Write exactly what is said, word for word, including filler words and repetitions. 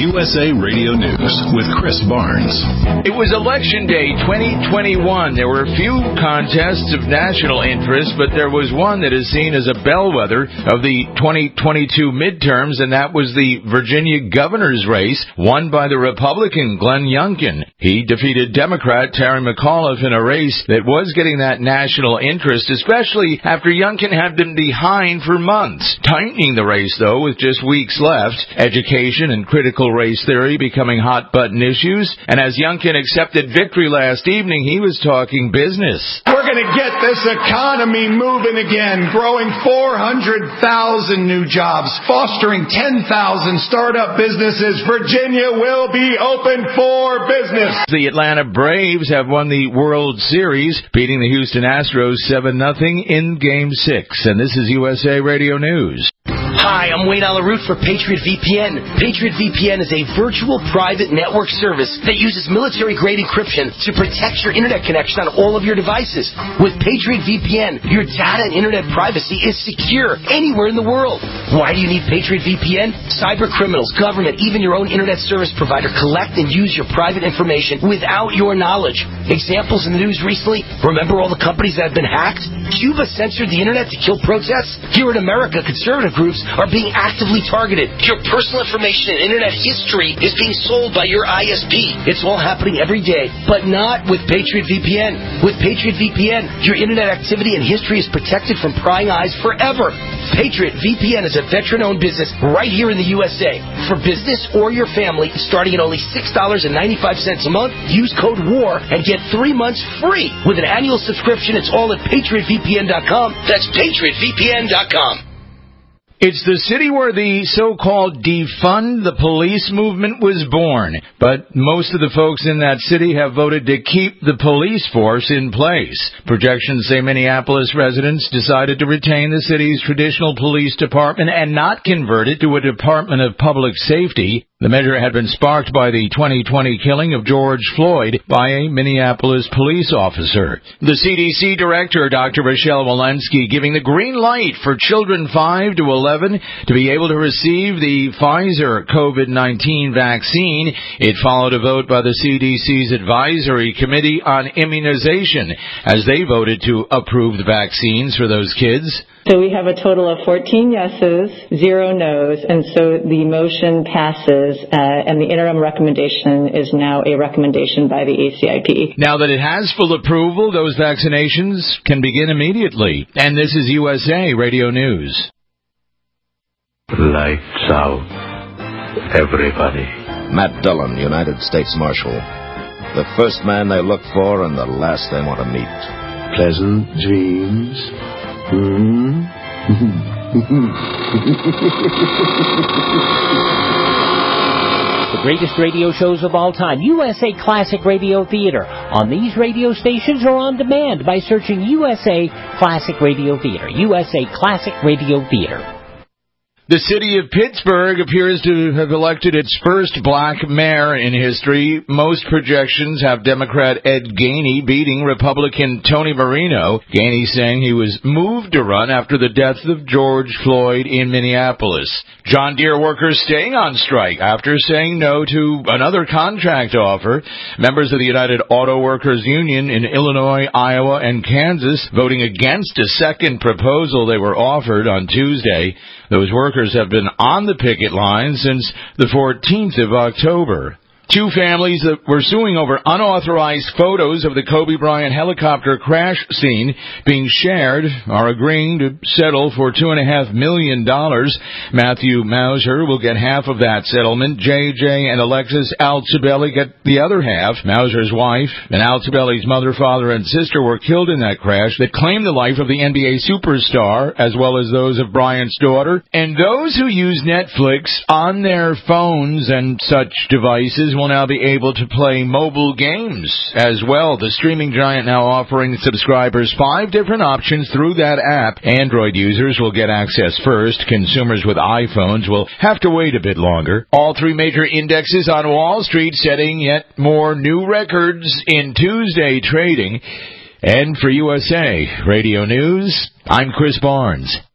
U S A Radio News with Chris Barnes. It was Election Day twenty twenty-one. There were a few contests of national interest, but there was one that is seen as a bellwether of the twenty twenty-two midterms, and that was the Virginia governor's race, won by the Republican Glenn Youngkin. He defeated Democrat Terry McAuliffe in a race that was getting that national interest, especially after Youngkin had been behind for months. Tightening the race, though, with just weeks left, education and critical race theory becoming hot-button issues, and as Youngkin accepted victory last evening, he was talking business. We're going to get this economy moving again, growing four hundred thousand new jobs, fostering ten thousand startup businesses. Virginia will be open for business. The Atlanta Braves have won the World Series, beating the Houston Astros seven nothing in Game six, and this is U S A Radio News. Hi, I'm Wayne Alaroot for Patriot V P N. Patriot V P N is a virtual private network service that uses military-grade encryption to protect your internet connection on all of your devices. With Patriot V P N, your data and internet privacy is secure anywhere in the world. Why do you need Patriot V P N? Cyber criminals, government, even your own internet service provider collect and use your private information without your knowledge. Examples in the news recently, remember all the companies that have been hacked? Cuba censored the internet to kill protests? Here in America, conservative groups are being actively targeted. Your personal information and internet history is being sold by your I S P. It's all happening every day, but not with Patriot V P N. With Patriot V P N, your internet activity and history is protected from prying eyes forever. Patriot V P N is a veteran-owned business right here in the U S A. For business or your family, starting at only six dollars and ninety-five cents a month, use code WAR and get three months free. With an annual subscription, it's all at patriot v p n dot com. That's patriot v p n dot com. It's the city where the so-called defund the police movement was born, but most of the folks in that city have voted to keep the police force in place. Projections say Minneapolis residents decided to retain the city's traditional police department and not convert it to a Department of Public Safety. The measure had been sparked by the twenty twenty killing of George Floyd by a Minneapolis police officer. The C D C director, Doctor Rochelle Walensky, giving the green light for children five to eleven to be able to receive the Pfizer COVID nineteen vaccine. It followed a vote by the C D C's Advisory Committee on Immunization as they voted to approve the vaccines for those kids. So we have a total of fourteen yeses, zero nos, and so the motion passes, uh, and the interim recommendation is now a recommendation by the A C I P. Now that it has full approval, those vaccinations can begin immediately. And this is U S A Radio News. Lights out, everybody. Matt Dillon, United States Marshal. The first man they look for and the last they want to meet. Pleasant dreams. Hmm? The greatest radio shows of all time, U S A Classic Radio Theater, on these radio stations or on demand by searching U S A Classic Radio Theater. U S A Classic Radio Theater. The city of Pittsburgh appears to have elected its first black mayor in history. Most projections have Democrat Ed Gainey beating Republican Tony Marino. Gainey saying he was moved to run after the death of George Floyd in Minneapolis. John Deere workers staying on strike after saying no to another contract offer. Members of the United Auto Workers Union in Illinois, Iowa, and Kansas voting against a second proposal they were offered on Tuesday. Those workers have been on the picket line since the fourteenth of October. Two families that were suing over unauthorized photos of the Kobe Bryant helicopter crash scene being shared are agreeing to settle for two and a half million dollars. Matthew Mauser will get half of that settlement. J J and Alexis Altobelli get the other half. Mauser's wife and Altobelli's mother, father, and sister were killed in that crash that claimed the life of the N B A superstar, as well as those of Bryant's daughter. And those who use Netflix on their phones and such devices will now be able to play mobile games as well. The streaming giant now offering subscribers five different options through that app. Android users will get access first. Consumers with iPhones will have to wait a bit longer. All three major indexes on Wall Street setting yet more new records in Tuesday trading. And for U S A Radio News, I'm Chris Barnes.